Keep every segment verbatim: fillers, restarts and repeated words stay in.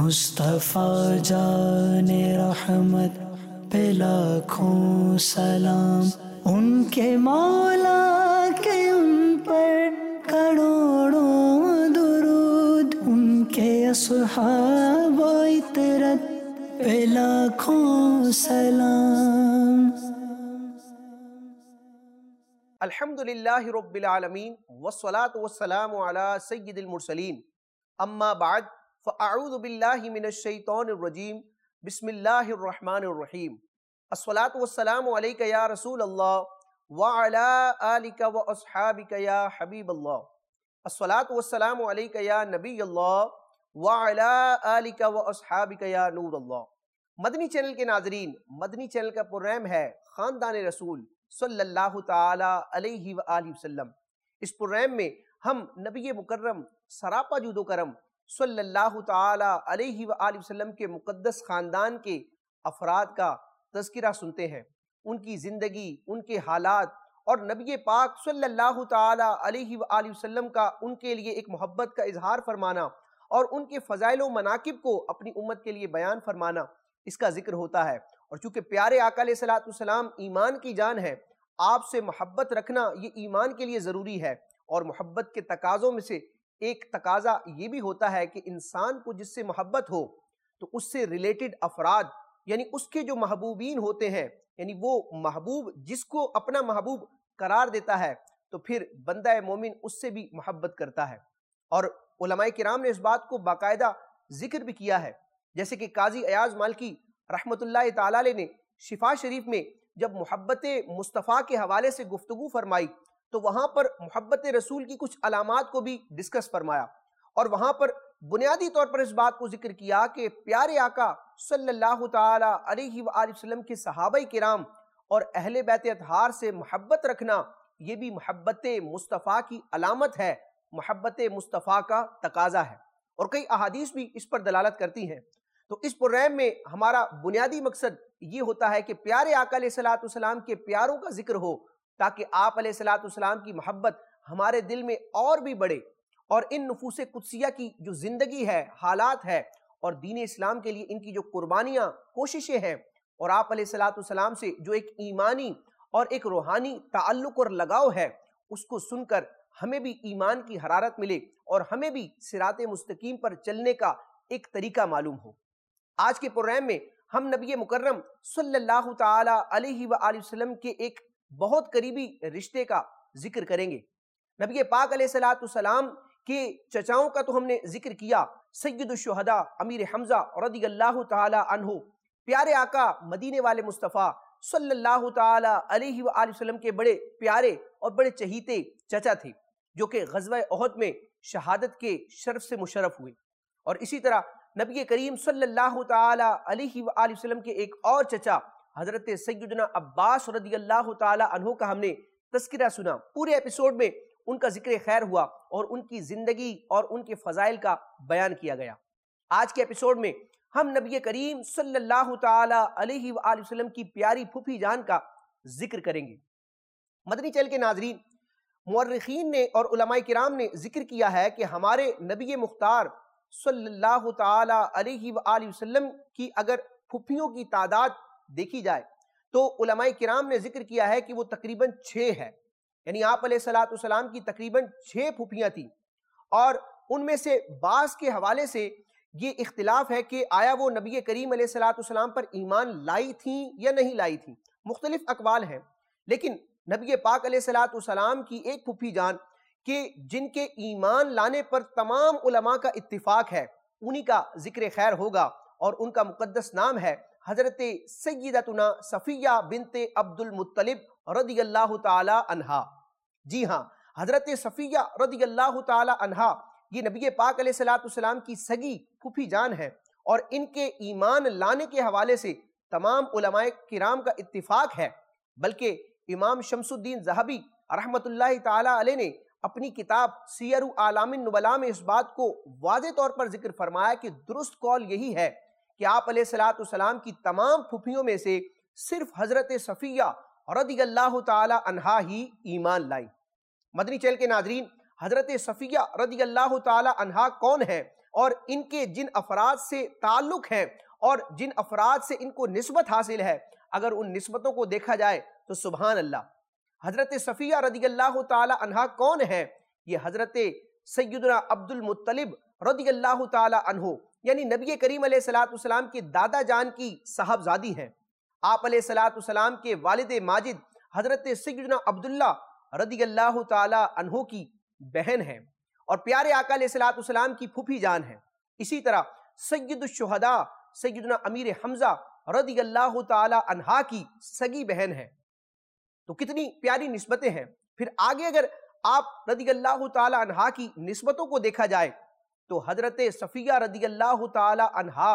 مصطفیٰ جان رحمت پہ لاکھوں سلام، ان کے مولا کے ان پر کروڑوں درود، ان کے اصحاب و عطرت پہ لاکھوں سلام۔ الحمدللہ رب العالمین والصلاة والسلام علی سید المرسلین، اما بعد فاعوذ باللہ من الشیطان الرجیم، بسم اللہ الرحمن الرحیم۔ الصلاة والسلام علیک یا رسول اللہ وعلی آلک واصحابک یا حبیب اللہ، الصلاة والسلام علیک یا نبی اللہ وعلی آلک واصحابک یا نور اللہ۔ مدنی چینل کے ناظرین، مدنی چینل کا پروگرام ہے خاندان رسول صلی اللہ تعالی علیہ وآلہ وسلم۔ اس پروگرام میں ہم نبی مکرم سراپا جود و کرم صلی اللہ تعالی علیہ وآلہ وسلم کے مقدس خاندان کے افراد کا تذکرہ سنتے ہیں، ان کی زندگی، ان کے حالات، اور نبی پاک صلی اللہ تعالی علیہ وآلہ وسلم کا ان کے لیے ایک محبت کا اظہار فرمانا اور ان کے فضائل و مناقب کو اپنی امت کے لیے بیان فرمانا، اس کا ذکر ہوتا ہے۔ اور چونکہ پیارے آقا علیہ الصلوۃ والسلام ایمان کی جان ہے، آپ سے محبت رکھنا یہ ایمان کے لیے ضروری ہے، اور محبت کے تقاضوں میں سے ایک تقاضا یہ بھی ہوتا ہے کہ انسان کو جس سے محبت ہو تو اس سے ریلیٹڈ افراد، یعنی اس کے جو محبوبین ہوتے ہیں، یعنی وہ محبوب جس کو اپنا محبوب قرار دیتا ہے، تو پھر بندہ مومن اس سے بھی محبت کرتا ہے۔ اور علماء کرام نے اس بات کو باقاعدہ ذکر بھی کیا ہے، جیسے کہ قاضی ایاز مالکی رحمۃ اللہ تعالی علیہ نے شفا شریف میں جب محبت مصطفیٰ کے حوالے سے گفتگو فرمائی تو وہاں پر محبت رسول کی کچھ علامات کو بھی ڈسکس فرمایا، اور وہاں پر بنیادی طور پر اس بات کو ذکر کیا کہ پیارے آقا صلی اللہ تعالی علیہ وآلہ وسلم کے صحابہ کرام اور اہل بیت اطہار سے محبت رکھنا یہ بھی محبت مصطفیٰ کی علامت ہے، محبت مصطفیٰ کا تقاضا ہے، اور کئی احادیث بھی اس پر دلالت کرتی ہیں۔ تو اس پروگرام میں ہمارا بنیادی مقصد یہ ہوتا ہے کہ پیارے آقا علیہ الصلوۃ والسلام کے پیاروں کا ذکر ہو، تاکہ آپ علیہ الصلوۃ والسلام کی محبت ہمارے دل میں اور بھی بڑھے، اور ان نفوس قدسیہ کی جو زندگی ہے، حالات ہے، اور دین اسلام کے لیے ان کی جو قربانیاں، کوششیں ہیں، اور آپ علیہ الصلوۃ والسلام سے جو ایک ایمانی اور ایک روحانی تعلق اور لگاؤ ہے، اس کو سن کر ہمیں بھی ایمان کی حرارت ملے اور ہمیں بھی صراط مستقیم پر چلنے کا ایک طریقہ معلوم ہو۔ آج کے پروگرام میں ہم نبی مکرم صلی اللہ تعالی علیہ وآلہ وسلم کے ایک بہت قریبی رشتے کا ذکر کریں گے۔ نبی پاک علیہ الصلوۃ والسلام کے چچاؤں کا تو ہم نے ذکر کیا، سید الشہداء امیر حمزہ رضی اللہ تعالی عنہ، پیارے آقا مدینے والے مصطفیٰ صلی اللہ تعالی علیہ وآلہ وسلم کے بڑے پیارے اور بڑے چہیتے چچا تھے، جو کہ غزوہ احد میں شہادت کے شرف سے مشرف ہوئے۔ اور اسی طرح نبی کریم صلی اللہ تعالی علیہ وآلہ وسلم کے ایک اور چچا حضرت سیدنا عباس رضی اللہ تعالی عنہ کا ہم نے تذکرہ سنا۔ پورے ایپیسوڈ میں ان کا ذکر خیر ہوا اور ان کی زندگی اور ان کے فضائل کا بیان کیا گیا۔ آج کے ایپیسوڈ میں ہم نبی کریم صلی اللہ تعالی علیہ وآلہ وسلم کی پیاری پھوپھی جان کا ذکر کریں گے۔ مدنی چینل کے ناظرین، مورخین نے اور علماء کرام نے ذکر کیا ہے کہ ہمارے نبی مختار صلی اللہ تعالی علیہ وآلہ وسلم کی اگر پھوپھیوں کی تعداد دیکھی جائے تو علماء کرام نے ذکر کیا ہے کہ وہ تقریباً چھ ہے، یعنی آپ علیہ الصلوۃ والسلام کی تقریباً چھ پھوپھیاں تھیں، اور ان میں سے بعض کے حوالے سے یہ اختلاف ہے کہ آیا وہ نبی کریم علیہ الصلوۃ والسلام پر ایمان لائی تھیں یا نہیں لائی تھیں، مختلف اقوال ہیں، لیکن نبی پاک علیہ الصلوۃ والسلام کی ایک پھوپھی جان کہ جن کے ایمان لانے پر تمام علماء کا اتفاق ہے، انہی کا ذکر خیر ہوگا، اور ان کا مقدس نام ہے حضرت سیدتنا صفیہ بنت عبد المطلب رضی اللہ تعالی عنہا۔ جی ہاں، حضرت صفیہ رضی اللہ تعالی عنہا یہ نبی پاک علیہ الصلوۃ والسلام کی سگی پھوپھی جان ہے، اور ان کے ایمان لانے کے حوالے سے تمام علماء کرام کا اتفاق ہے، بلکہ امام شمس الدین ذہبی رحمۃ اللہ تعالی علیہ نے اپنی کتاب سیر اعلام النبلاء میں اس بات کو واضح طور پر ذکر فرمایا کہ درست قول یہی ہے کہ آپ علیہ الصلوۃ والسلام کی تمام پھوپھیوں میں سے صرف حضرت صفیہ رضی اللہ تعالی عنہا ہی ایمان لائی۔ مدنی چینل کے ناظرین، حضرت صفیہ رضی اللہ تعالی عنہا کون ہے اور ان کے جن افراد سے تعلق ہے اور جن افراد سے ان کو نسبت حاصل ہے، اگر ان نسبتوں کو دیکھا جائے تو سبحان اللہ، حضرت صفیہ رضی اللہ تعالی عنہا کون ہے؟ یہ حضرت سیدنا عبد المطلب رضی اللہ تعالی عنہ، یعنی نبی کریم علیہ الصلوۃ والسلام کے دادا جان کی صاحبزادی ہیں۔ آپ علیہ الصلوۃ والسلام کے والد ماجد حضرت سیدنا عبداللہ رضی اللہ تعالی عنہ کی بہن ہیں اور پیارے آقا علیہ الصلوۃ والسلام کی پھوپھی جان ہیں۔ اسی طرح سید الشہداء سیدنا امیر حمزہ رضی اللہ تعالی عنہا کی سگی بہن ہے۔ تو کتنی پیاری نسبتیں ہیں۔ پھر آگے اگر آپ رضی اللہ تعالی عنہا کی نسبتوں کو دیکھا جائے تو حضرت صفیہ رضی اللہ تعالی عنہا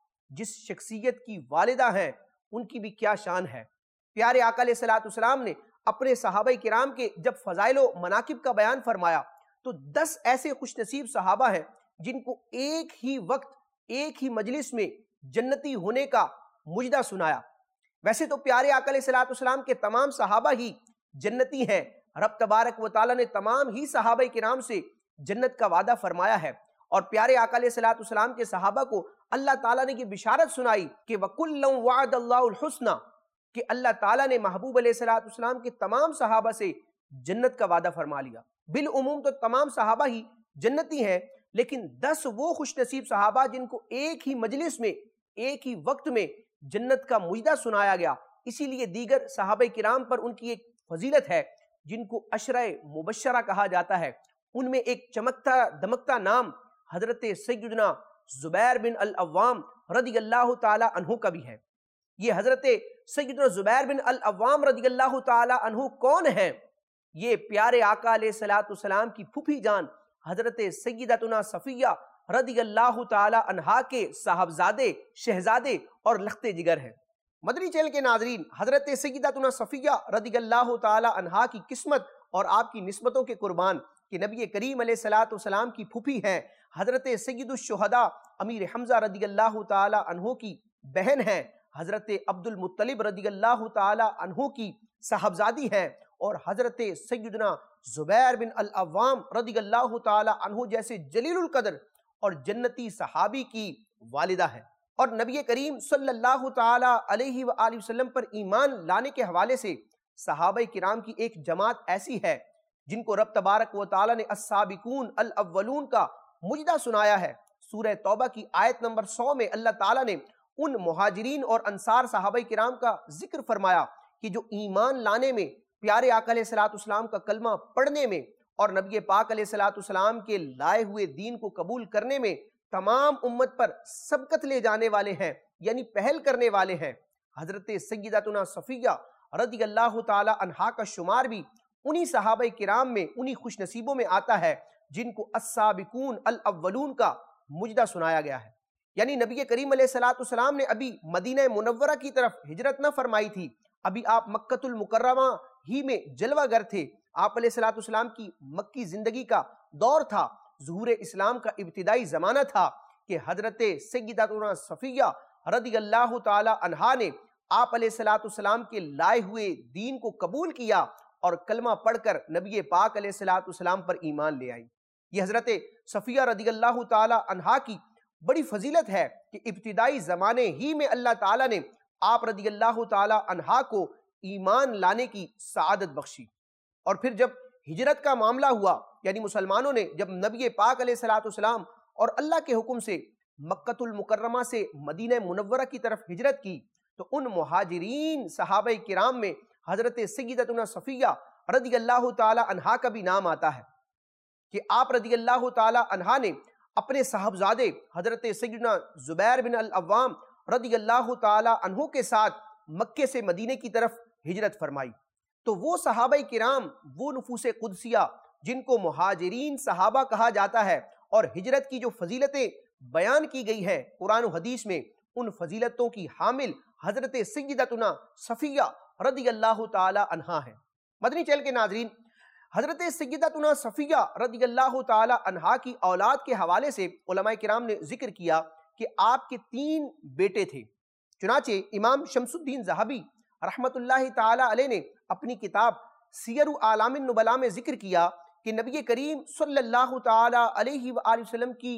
جس شخصیت کی والدہ ہیں ان کی بھی کیا شان ہے۔ پیارے آقا علیہ الصلوۃ والسلام نے اپنے صحابہ کرام کے جب فضائل و مناقب کا بیان فرمایا تو دس ایسے خوش نصیب صحابہ ہیں جن کو ایک ہی وقت ایک ہی مجلس میں جنتی ہونے کا مجدہ سنایا۔ ویسے تو پیارے آقا علیہ الصلوۃ والسلام کے تمام صحابہ ہی جنتی ہیں، رب تبارک و تعالیٰ نے تمام ہی صحابہ کرام سے جنت کا وعدہ فرمایا ہے، اور پیارے آقا علیہ الصلوۃ والسلام کے صحابہ کو اللہ تعالیٰ نے یہ بشارت سنائی کہ وَكُلًّا وَعَدَ اللَّهُ الْحُسْنَى، کہ اللہ تعالیٰ نے محبوب علیہ الصلوۃ والسلام کے تمام صحابہ سے جنت کا وعدہ فرما لیا۔ بالعموم تو تمام صحابہ ہی جنتی ہیں، لیکن دس وہ خوش نصیب صحابہ جن کو ایک ہی مجلس میں ایک ہی وقت میں جنت کا مجدہ سنایا گیا، اسی لیے دیگر صحابہ کرام پر ان کی ایک فضیلت ہے جن کو عشرہ مبشرہ کہا جاتا ہے۔ ان میں ایک چمکتا دمکتا نام حضرت سیدنا زبیر بن العوام رضی اللہ تعالی عنہ کا بھی ہے۔ یہ حضرت سیدنا زبیر بن العوام رضی اللہ تعالی عنہ کون ہیں؟ یہ پیارے آقا علیہ الصلوۃ والسلام کی پھوپھی جان حضرت سیدتنا صفیہ رضی اللہ تعالی عنہا کے صاحبزادے، شہزادے اور لختے جگر ہیں۔ مدنی چینل کے ناظرین، حضرت سیدتنا صفیہ رضی اللہ تعالی عنہا کی قسمت اور آپ کی نسبتوں کے قربان کہ نبی کریم علیہ الصلوۃ والسلام کی پھوپھی ہیں، حضرت سید الشہداء امیر حمزہ رضی اللہ تعالی عنہ کی بہن ہیں، حضرت عبد المطلب رضی اللہ تعالی عنہ کی صاحبزادی ہیں، اور حضرت سیدنا زبیر بن العوام رضی اللہ تعالی عنہ جیسے جلیل القدر اور جنتی صحابی کی والدہ ہے۔ اور نبی کریم صلی اللہ تعالی علیہ وآلہ وسلم پر ایمان لانے کے حوالے سے صحابہ کرام کی ایک جماعت ایسی ہے جن کو رب تبارک و تعالی نے السابقون الاولون کا مجدہ سنایا ہے۔ سورہ توبہ کی آیت نمبر سو میں اللہ تعالیٰ نے ان مہاجرین اور انصار صحابہ کرام کا ذکر فرمایا کہ جو ایمان لانے میں، پیارے آقا علیہ الصلوۃ والسلام کا کلمہ پڑھنے میں اور نبی پاک علیہ الصلوۃ والسلام کے لائے ہوئے دین کو قبول کرنے میں تمام امت پر سبقت لے جانے والے ہیں، یعنی پہل کرنے والے ہیں۔ حضرت سیدتنا صفیہ رضی اللہ تعالی عنہا کا شمار بھی انہی صحابہ کرام میں، انہی خوش نصیبوں میں آتا ہے جن کو السابقون الاولون کا مجدہ سنایا گیا ہے۔ یعنی نبی کریم علیہ الصلوۃ والسلام نے ابھی مدینہ منورہ کی طرف ہجرت نہ فرمائی تھی، ابھی آپ مکۃ المکرمہ ہی میں جلوہ گر تھے۔ آپ علیہ الصلوۃ والسلام کی مکی زندگی کا دور تھا، ظہور اسلام کا ابتدائی زمانہ تھا کہ حضرت سیدتنا صفیہ رضی اللہ تعالی عنہا نے آپ علیہ الصلوۃ والسلام کے لائے ہوئے دین کو قبول کیا اور کلمہ پڑھ کر نبی پاک علیہ الصلوۃ والسلام پر ایمان لے آئی۔ یہ حضرت صفیہ رضی اللہ تعالی عنہا کی بڑی فضیلت ہے کہ ابتدائی زمانے ہی میں اللہ تعالیٰ نے آپ رضی اللہ تعالی عنہا کو ایمان لانے کی سعادت بخشی، اور پھر جب ہجرت کا معاملہ ہوا، یعنی مسلمانوں نے جب نبی پاک علیہ الصلوۃ والسلام اور اللہ کے حکم سے مکۃ المکرمہ سے مدینہ منورہ کی طرف ہجرت کی، تو ان مہاجرین صحابہ کرام میں حضرت سیدتنا صفیہ رضی اللہ تعالی عنہا کا بھی نام آتا ہے کہ آپ رضی اللہ تعالی عنہا نے اپنے صاحبزادے حضرت سیدنا زبیر بن العوام رضی اللہ تعالی عنہ کے ساتھ مکے سے مدینے کی طرف ہجرت فرمائی۔ تو وہ صحابہ کرام، وہ نفوس قدسیہ جن کو مہاجرین صحابہ کہا جاتا ہے، اور ہجرت کی جو فضیلتیں بیان کی گئی ہیں قرآن و حدیث میں، ان فضیلتوں کی حامل حضرت سیدتنا صفیہ رضی اللہ تعالی عنہا ہیں۔ مدنی چینل کے ناظرین، حضرت سیدتنا صفیہ رضی اللہ تعالی عنہا کی اولاد کے حوالے سے علماء کرام نے ذکر کیا کہ آپ کے تین بیٹے تھے۔ چنانچہ امام شمس الدین ذہبی رحمت اللہ تعالی علیہ نے اپنی کتاب سیر اعلام النبلاء میں ذکر کیا کہ نبی کریم صلی اللہ تعالی علیہ وآلہ وسلم کی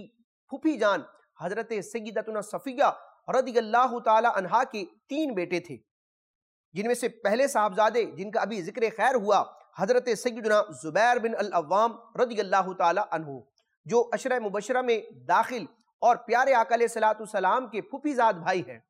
پھوپھی جان حضرت سیدتنا صفیہ رضی اللہ تعالی عنہا کے تین بیٹے تھے، جن میں سے پہلے صاحبزادے جن کا ابھی ذکر خیر ہوا حضرت سیدنا زبیر بن العوام رضی اللہ تعالی عنہ، جو عشرہ مبشرہ میں داخل اور پیارے آقا علیہ الصلوۃ والسلام کے پھوپھی زاد بھائی ہیں،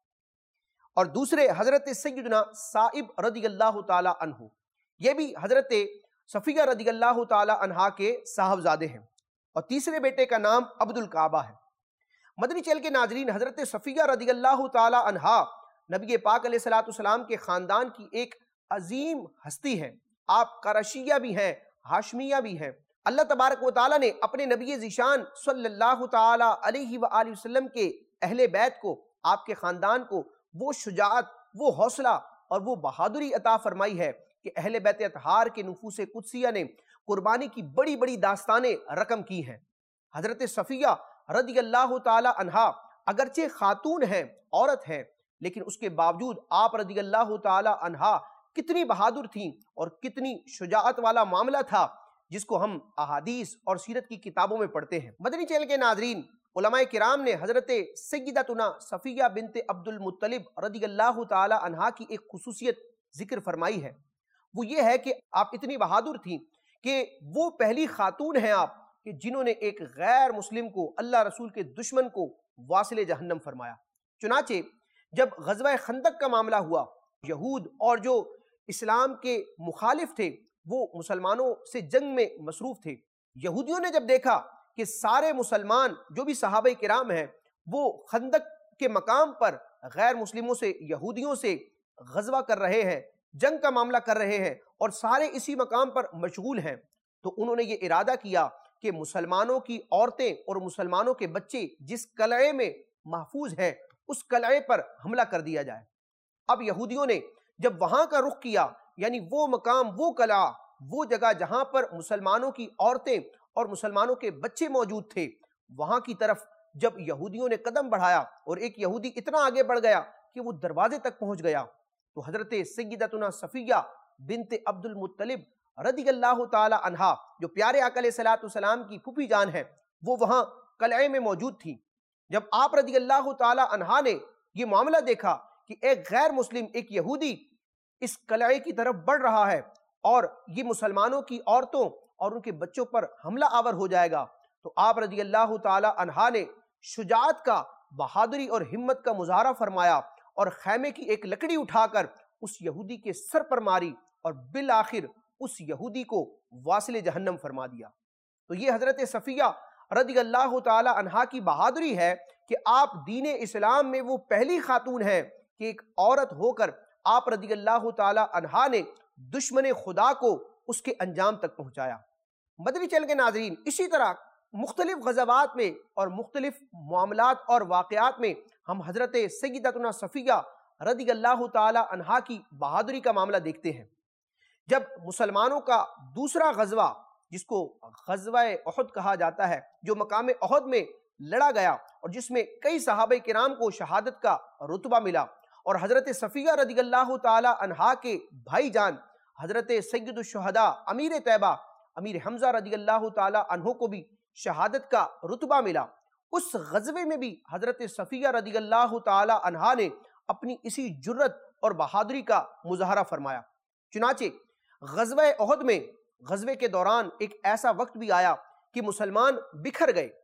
اور دوسرے حضرت سیدنا صائب رضی اللہ تعالی عنہ، یہ بھی حضرت صفیہ رضی اللہ تعالی عنہا کے صاحبزادے ہیں، اور تیسرے بیٹے کا نام عبد الکعبہ ہے۔ مدنی چینل کے ناظرین، حضرت صفیہ رضی اللہ تعالی عنہا نبی پاک علیہ الصلوۃ والسلام کے خاندان کی ایک عظیم ہستی ہے۔ آپ قرشیہ بھی ہیں، ہاشمیہ بھی ہیں۔ اللہ تبارک و تعالیٰ نے اپنے نبی ذیشان صلی اللہ تعالی علیہ وآلہ وسلم کے اہل بیت کو، آپ کے خاندان کو وہ شجاعت، وہ حوصلہ اور وہ بہادری عطا فرمائی ہے کہ اہل بیت اطہار کے نفوس قدسیہ نے قربانی کی بڑی بڑی داستانیں رقم کی ہیں۔ حضرت صفیہ رضی اللہ تعالی عنہا اگرچہ خاتون ہیں، عورت ہیں، لیکن اس کے باوجود آپ رضی اللہ تعالی عنہا کتنی بہادر تھیں اور کتنی شجاعت والا معاملہ تھا، جس کو ہم احادیث اور سیرت کی کتابوں میں پڑھتے ہیں۔ مدنی چینل کے ناظرین، علماء کرام نے حضرت سیدتنا صفیہ بنت عبد المطلب رضی اللہ تعالی عنہا کی ایک خصوصیت ذکر فرمائی ہے، وہ یہ ہے کہ آپ اتنی بہادر تھیں کہ وہ پہلی خاتون ہیں آپ کہ جنہوں نے ایک غیر مسلم کو، اللہ رسول کے دشمن کو واصل جہنم فرمایا۔ چنانچہ جب غزوہ خندق کا معاملہ ہوا، یہود اور جو اسلام کے مخالف تھے وہ مسلمانوں سے جنگ میں مصروف تھے۔ یہودیوں نے جب دیکھا کہ سارے مسلمان جو بھی صحابہ کرام ہیں وہ خندق کے مقام پر غیر مسلموں سے، یہودیوں سے غزوہ کر رہے ہیں، جنگ کا معاملہ کر رہے ہیں اور سارے اسی مقام پر مشغول ہیں، تو انہوں نے یہ ارادہ کیا کہ مسلمانوں کی عورتیں اور مسلمانوں کے بچے جس قلعے میں محفوظ ہیں اس قلعے پر حملہ کر دیا جائے۔ اب یہودیوں نے جب وہاں کا رخ کیا، یعنی وہ مقام، وہ قلعہ، وہ جگہ جہاں پر مسلمانوں کی عورتیں اور مسلمانوں کے بچے موجود تھے، وہاں کی طرف جب یہودیوں نے قدم بڑھایا اور ایک یہودی اتنا آگے بڑھ گیا کہ وہ دروازے تک پہنچ گیا، تو حضرت سیدتنا صفیہ بنت عبد المطلب رضی اللہ تعالی عنہا، جو پیارے آقا علیہ الصلوۃ والسلام کی پھوپھی جان ہے، وہ وہاں قلعے میں موجود تھی۔ جب آپ رضی اللہ تعالی عنہا نے یہ معاملہ دیکھا کہ ایک غیر مسلم، ایک یہودی اس قلعے کی طرف بڑھ رہا ہے اور یہ مسلمانوں کی عورتوں اور ان کے بچوں پر حملہ آور ہو جائے گا، تو آپ رضی اللہ تعالی عنہا نے شجاعت کا، بہادری اور ہمت کا مظاہرہ فرمایا اور خیمے کی ایک لکڑی اٹھا کر اس یہودی کے سر پر ماری اور بالآخر اس یہودی کو واصل جہنم فرما دیا۔ تو یہ حضرت صفیہ رضی اللہ تعالی عنہا کی بہادری ہے کہ آپ دین اسلام میں وہ پہلی خاتون ہیں کہ ایک عورت ہو کر آپ رضی اللہ تعالی عنہا نے دشمن خدا کو اس کے انجام تک پہنچایا۔ مدنی چینل کے ناظرین، اسی طرح مختلف غزوات میں اور مختلف معاملات اور واقعات میں ہم حضرت سیدتنا صفیہ رضی اللہ تعالی عنہا کی بہادری کا معاملہ دیکھتے ہیں۔ جب مسلمانوں کا دوسرا غزوہ، جس کو غزوہ احد کہا جاتا ہے، جو مقام احد میں لڑا گیا اور جس میں کئی صحابہ کرام کو شہادت کا رتبہ ملا، اور حضرت صفیہ رضی اللہ تعالی عنہا کے بھائی جان حضرت سید الشہداء امیر طیبہ امیر حمزہ رضی اللہ تعالی عنہ کو بھی شہادت کا رتبہ ملا، اس غزوے میں بھی حضرت صفیہ رضی اللہ تعالی عنہا نے اپنی اسی جرت اور بہادری کا مظاہرہ فرمایا۔ چنانچہ غزوہ احد میں، غزوے کے دوران ایک ایسا وقت بھی آیا کہ مسلمان بکھر گئے،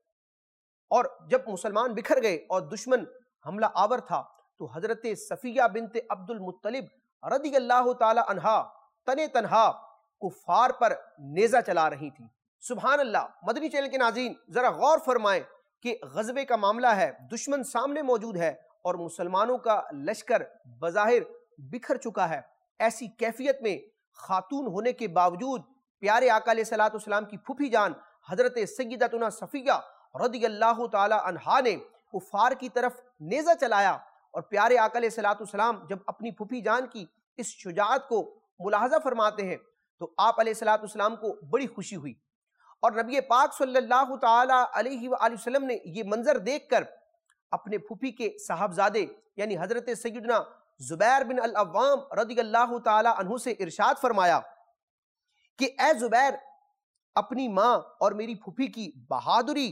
اور جب مسلمان بکھر گئے اور دشمن حملہ آور تھا تو حضرت صفیہ بنت عبد المطلب رضی اللہ تعالی عنہا تنے تنہا کفار پر نیزہ چلا رہی تھی۔ سبحان اللہ۔ مدنی چینل کے ناظرین ذرا غور فرمائیں کہ غزوے کا معاملہ ہے، دشمن سامنے موجود ہے اور مسلمانوں کا لشکر بظاہر بکھر چکا ہے۔ ایسی کیفیت میں خاتون ہونے کے باوجود پیارے آقا علیہ الصلوۃ والسلام کی پھوپھی جان حضرت سیدتنا صفیہ رضی اللہ تعالی عنہا نے کفار کی طرف نیزہ چلایا، اور پیارے آقا علیہ الصلوۃ والسلام جب اپنی پھوپھی جان کی اس شجاعت کو ملاحظہ فرماتے ہیں تو آپ علیہ الصلوۃ والسلام کو بڑی خوشی ہوئی، اور نبی پاک صلی اللہ تعالی علیہ وآلہ وسلم نے یہ منظر دیکھ کر اپنے پھوپھی کے صاحبزادے یعنی حضرت سیدنا زبیر بن العوام رضی اللہ تعالی عنہ سے ارشاد فرمایا کہ اے زبیر، اپنی ماں اور میری پھوپھی کی بہادری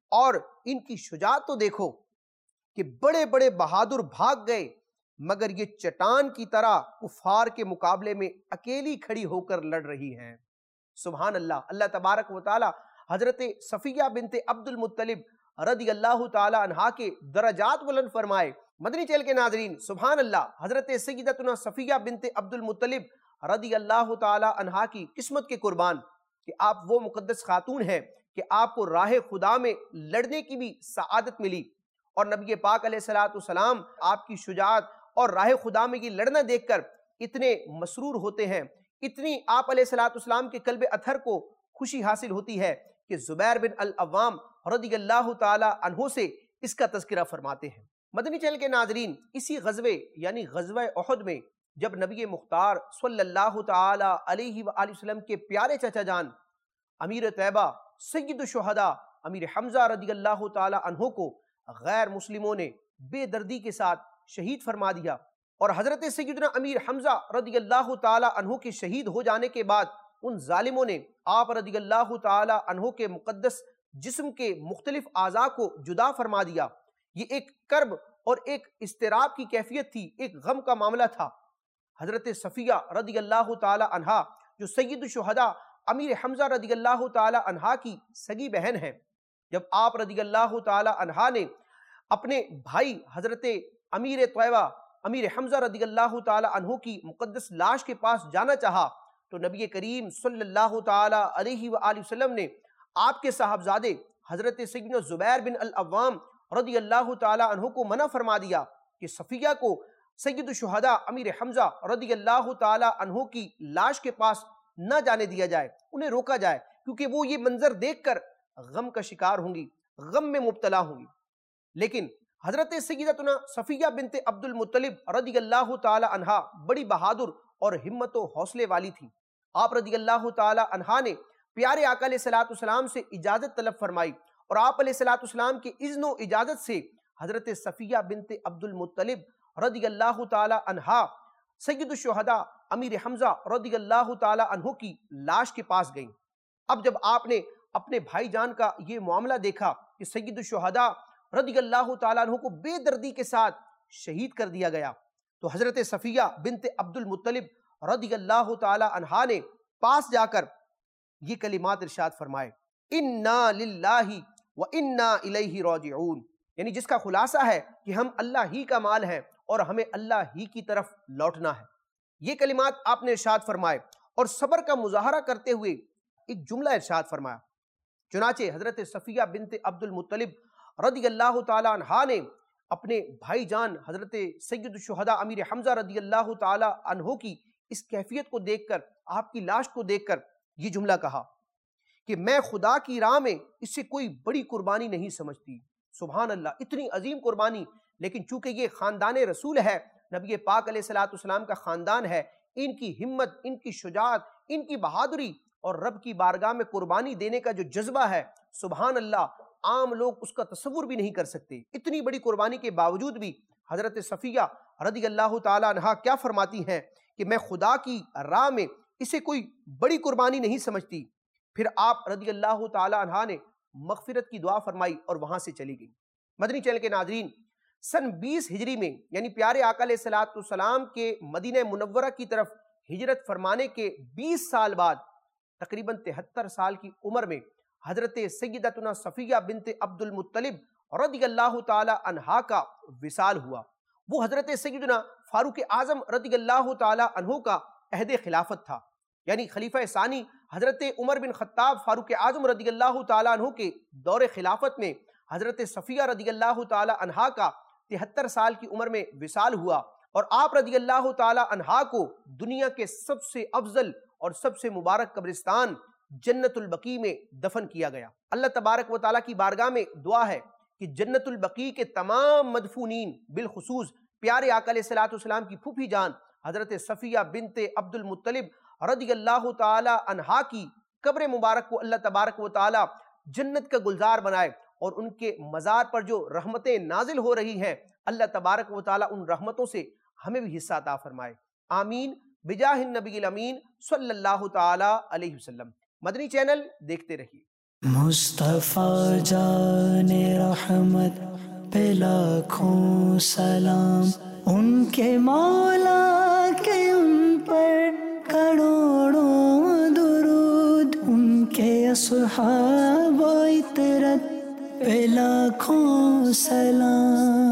اور ان کی شجاعت تو دیکھو کہ بڑے بڑے بہادر بھاگ گئے مگر یہ چٹان کی طرح کفار کے مقابلے میں اکیلی کھڑی ہو کر لڑ رہی ہیں۔ سبحان اللہ۔ اللہ تبارک و تعالی حضرت صفیہ بنت عبد المطلب رضی اللہ تعالی عنہا کے درجات بلند فرمائے۔ مدنی چینل کے ناظرین، سبحان اللہ، حضرت سیدتنا صفیہ بنت عبد المطلب رضی اللہ تعالی عنہا کی قسمت کے قربان کہ آپ وہ مقدس خاتون ہیں کہ آپ کو راہ خدا میں لڑنے کی بھی سعادت ملی، اور نبی پاک علیہ الصلوۃ والسلام آپ کی شجاعت اور راہ خدا میں یہ لڑنا دیکھ کر اتنے مسرور ہوتے ہیں، اتنی آپ علیہ الصلوۃ والسلام کے قلب اطہر کو خوشی حاصل ہوتی ہے کہ زبیر بن العوام رضی اللہ تعالی عنہ سے اس کا تذکرہ فرماتے ہیں۔ مدنی چینل کے ناظرین، اسی غزوے یعنی غزوہ احد میں جب نبی مختار صلی اللہ تعالی علیہ وآلہ وسلم کے پیارے چچا جان امیر طیبہ سید الشہداء امیر حمزہ رضی اللہ تعالی عنہ کو غیر مسلموں نے بے دردی کے ساتھ شہید فرما دیا، اور حضرت سیدنا امیر حمزہ رضی اللہ تعالی عنہ کے شہید ہو جانے کے بعد ان ظالموں نے آپ رضی اللہ تعالی عنہ کے مقدس جسم کے مختلف اعضاء کو جدا فرما دیا۔ یہ ایک کرب اور ایک اضطراب کی کیفیت تھی، ایک غم کا معاملہ تھا۔ حضرت صفیہ رضی اللہ تعالی عنہا جو سید الشہداء امیر حمزہ رضی اللہ تعالی عنہا کی سگی بہن ہے، جب آپ رضی اللہ تعالی عنہا نے اپنے بھائی حضرت امیر طیبہ امیر حمزہ رضی اللہ تعالی عنہ کی مقدس لاش کے پاس جانا چاہا تو نبی کریم صلی اللہ تعالی علیہ وآلہ وسلم نے آپ کے صاحبزادے حضرت سیدنا زبیر بن العوام رضی اللہ تعالی عنہ کو منع فرما دیا کہ صفیہ کو سید الشہداء امیر حمزہ رضی اللہ تعالی عنہ کی لاش کے پاس نہ جانے دیا جائے، انہیں روکا جائے، کیونکہ وہ یہ منظر دیکھ کر غم کا شکار ہوں گی، غم میں مبتلا ہوں گی۔ لیکن حضرت سیدتنا صفیہ بنت عبد المطلب رضی اللہ تعالی عنہا بڑی بہادر اور ہمت و حوصلے والی تھی۔ آپ رضی اللہ تعالی عنہا نے پیارے آقا علیہ الصلوۃ والسلام سے اجازت طلب فرمائی، اور آپ علیہ الصلوۃ والسلام کے اذن و اجازت سے حضرت صفیہ بنت عبد المطلب رضی اللہ تعالی عنہا سید الشہداء امیر حمزہ رضی اللہ تعالی عنہ کی لاش کے پاس گئیں۔ اب جب آپ نے اپنے بھائی جان کا یہ معاملہ دیکھا کہ سید الشہداء رضی اللہ تعالیٰ عنہ کو بے دردی کے ساتھ شہید کر دیا گیا، تو حضرت صفیہ بنت عبد المطلب رضی اللہ تعالیٰ عنہا نے پاس جا کر یہ کلمات ارشاد فرمائے، اِنَّا لِلَّهِ وَإِنَّا إِلَيْهِ رَاجِعُونَ، یعنی جس کا خلاصہ ہے کہ ہم اللہ ہی کا مال ہیں اور ہمیں اللہ ہی کی طرف لوٹنا ہے۔ یہ کلمات آپ نے ارشاد فرمائے اور صبر کا مظاہرہ کرتے ہوئے ایک جملہ ارشاد فرمایا۔ چنانچہ حضرت صفیہ بنت عبد المطلب رضی اللہ تعالی عنہا نے اپنے بھائی جان حضرت سید الشہداء امیر حمزہ رضی اللہ تعالی عنہ کی اس کیفیت کو دیکھ کر، آپ کی لاش کو دیکھ کر یہ جملہ کہا کہ میں خدا کی راہ میں اس سے کوئی بڑی قربانی نہیں سمجھتی۔ سبحان اللہ، اتنی عظیم قربانی، لیکن چونکہ یہ خاندان رسول ہے، نبی پاک علیہ الصلوۃ والسلام کا خاندان ہے، ان کی ہمت، ان کی شجاعت، ان کی بہادری اور رب کی بارگاہ میں قربانی دینے کا جو جذبہ ہے، سبحان اللہ، عام لوگ اس کا تصور بھی نہیں کر سکتے۔ اتنی بڑی قربانی کے باوجود بھی حضرت صفیہ رضی اللہ تعالی عنہا کیا فرماتی ہیں کہ میں خدا کی راہ میں اسے کوئی بڑی قربانی نہیں سمجھتی۔ پھر آپ رضی اللہ تعالی عنہا نے مغفرت کی دعا فرمائی اور وہاں سے چلی گئی۔ مدنی چینل کے ناظرین، سن بیس ہجری میں یعنی پیارے آقا علیہ الصلوۃ والسلام کے مدینہ منورہ کی طرف ہجرت فرمانے کے بیس سال بعد تقریباً تہتر سال کی عمر میں حضرت سیدتنا صفیہ بنت عبد المطلب رضی اللہ تعالی عنہا کا وصال ہوا۔ وہ حضرت سیدنا فاروق اعظم رضی اللہ تعالی عنہ کا عہد خلافت تھا، یعنی خلیفہ ثانی حضرت عمر بن خطاب فاروق اعظم رضی اللہ تعالی عنہ کے دور خلافت میں حضرت صفیہ رضی اللہ تعالی عنہا کا تہتر سال کی عمر میں وصال ہوا، اور آپ رضی اللہ تعالی عنہا کو دنیا کے سب سے افضل اور سب سے مبارک قبرستان جنت البقیع میں دفن کیا گیا۔ اللہ تبارک و تعالیٰ کی بارگاہ میں دعا ہے کہ جنت البقیع کے تمام مدفونین، بالخصوص پیارے آقا علیہ الصلوۃ والسلام کی پھوپھی جان حضرت صفیہ بنت عبد المطلب رضی اللہ تعالی عنہا کی قبر مبارک کو اللہ تبارک و تعالیٰ جنت کا گلزار بنائے، اور ان کے مزار پر جو رحمتیں نازل ہو رہی ہیں اللہ تبارک و تعالیٰ ان رحمتوں سے ہمیں بھی حصہ عطا فرمائے۔ آمین بجاہ النبی الامین صلی اللہ تعالی علیہ وسلم۔ مدنی چینل دیکھتے رہیے۔ مصطفیٰ جان رحمت پہ لاکھوں سلام، ان کے مولا کے ان پر کروڑوں درود، ان کے اصحاب و عطرت پہ لاکھوں سلام۔